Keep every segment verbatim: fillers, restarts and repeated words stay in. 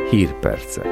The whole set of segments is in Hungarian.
Hírpercek.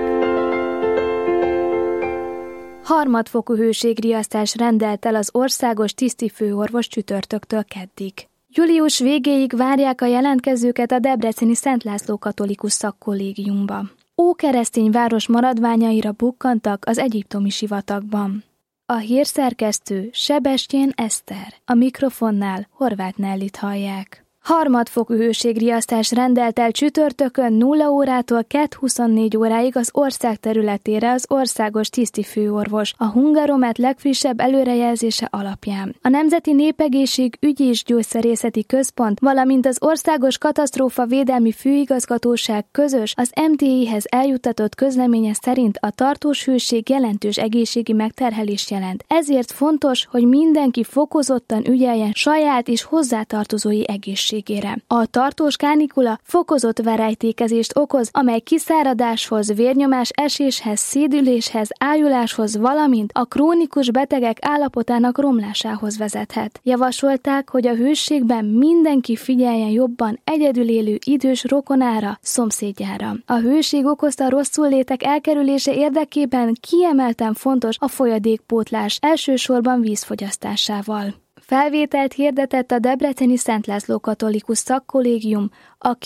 Harmadfokú hőségriasztás rendelt el az országos tisztifőorvos csütörtöktől keddig. Július végéig várják a jelentkezőket a debreceni Szent László Katolikus Szakkollégiumba. Ókeresztény város maradványaira bukkantak az egyiptomi sivatagban. A hírszerkesztő Sebestyén Eszter, a mikrofonnál Horváth Nellit hallják. Harmadfokú hőségriasztás rendelt el csütörtökön nulla órától kettő huszonnégy óráig az ország területére az országos tisztifőorvos, a Hungaromet legfrissebb előrejelzése alapján. A Nemzeti Népegészség Ügyi és Gyógyszerészeti Központ, valamint az Országos Katasztrófa Védelmi Főigazgatóság közös az em té i-hez eljuttatott közleménye szerint a tartós hőség jelentős egészségi megterhelést jelent. Ezért fontos, hogy mindenki fokozottan ügyeljen saját és hozzátartozói egészségére. A tartós kánikula fokozott verejtékezést okoz, amely kiszáradáshoz, vérnyomás eséshez, szédüléshez, ájuláshoz, valamint a krónikus betegek állapotának romlásához vezethet. Javasolták, hogy a hőségben mindenki figyeljen jobban egyedül élő idős rokonára, szomszédjára. A hőség okozta rosszullétek elkerülése érdekében kiemelten fontos a folyadékpótlás, elsősorban vízfogyasztásával. Felvételt hirdetett a debreceni Szent László Katolikus Szakkollégium a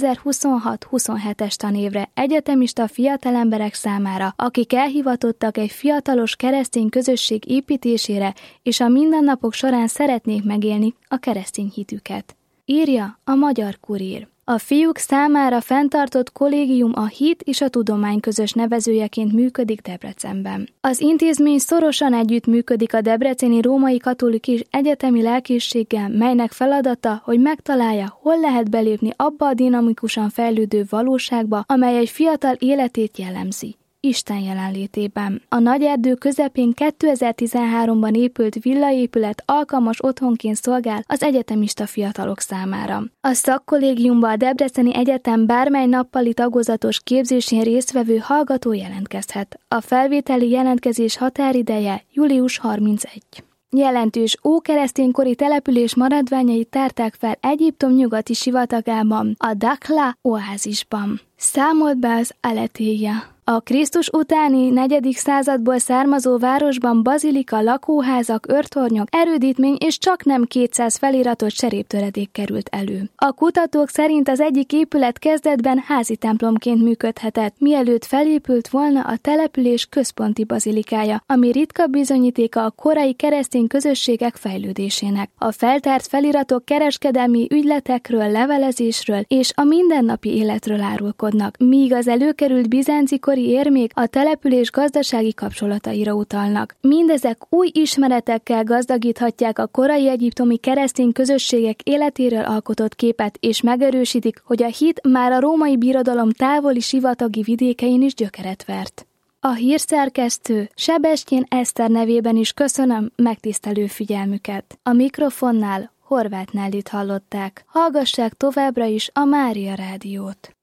kétezer-huszonhat-huszonhetes tanévre egyetemista fiatalemberek számára, akik elhivatottak egy fiatalos keresztény közösség építésére, és a mindennapok során szeretnék megélni a keresztény hitüket. Írja a Magyar Kurír. A fiúk számára fenntartott kollégium a hit és a tudomány közös nevezőjeként működik Debrecenben. Az intézmény szorosan együttműködik a Debreceni Római Katolikus Egyetemi Lelkészséggel, melynek feladata, hogy megtalálja, hol lehet belépni abba a dinamikusan fejlődő valóságba, amely egy fiatal életét jellemzi. Isten jelenlétében. A Nagyerdő közepén kétezer-tizenháromban épült villaépület alkalmas otthonként szolgál az egyetemista fiatalok számára. A szakkollégiumba a Debreceni Egyetem bármely nappali tagozatos képzésén résztvevő hallgató jelentkezhet. A felvételi jelentkezés határideje július harmincegyedike. Jelentős ókereszténykori település maradványait tárták fel Egyiptom nyugati sivatagában, a Dakhla oázisban. Számolt be az Aletéja. A Krisztus utáni negyedik századból származó városban bazilika, lakóházak, őrtornyok, erődítmény és csaknem kétszáz feliratot cseréptöredék került elő. A kutatók szerint az egyik épület kezdetben házi templomként működhetett, mielőtt felépült volna a település központi bazilikája, ami ritka bizonyítéka a korai keresztény közösségek fejlődésének. A feltárt feliratok kereskedelmi ügyletekről, levelezésről és a mindennapi életről árulkodnak, míg az előkerült bizánci érmék a település gazdasági kapcsolataira utalnak. Mindezek új ismeretekkel gazdagíthatják a korai egyiptomi keresztény közösségek életéről alkotott képet, és megerősítik, hogy a hit már a római birodalom távoli sivatagi vidékein is gyökeret vert. A hírszerkesztő Sebestyén Eszter nevében is köszönöm megtisztelő figyelmüket. A mikrofonnál Horváth Nellit hallották. Hallgassák továbbra is a Mária Rádiót.